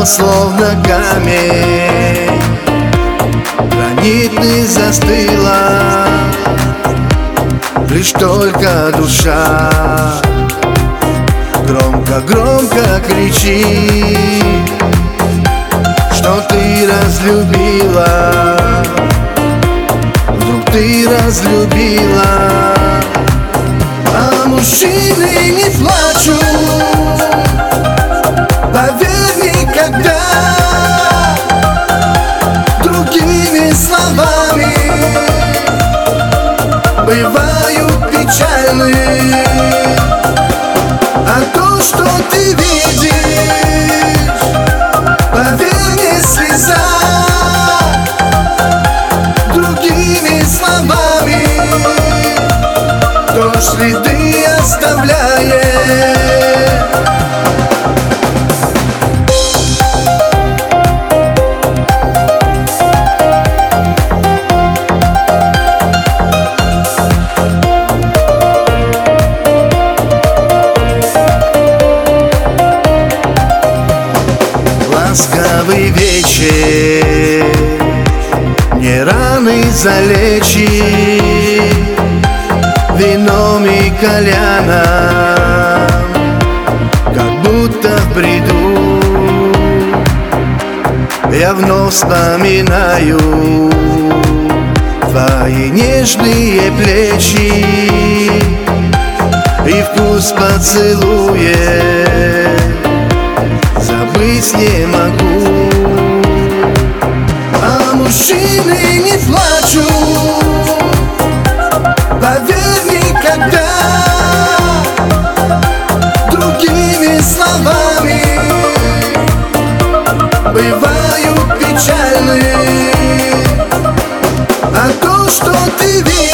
словно камень, гранитный застыла лишь только душа. Громко-громко кричи, что ты разлюбила, вдруг ты разлюбила. А мужчины не плачут, поверь, никогда. Другими словами бывают печальны, а то, что ты видишь, поверь, не слеза. Другими словами то следы оставляет. Ласковый вечер мне раны залечит вином и кальяном, как будто в бреду я вновь вспоминаю твои нежные плечи и вкус поцелуя. Забыть не могу. А мужчины не плачут, поверь, никогда. Другими словами бывают печальны, а то, что ты видишь,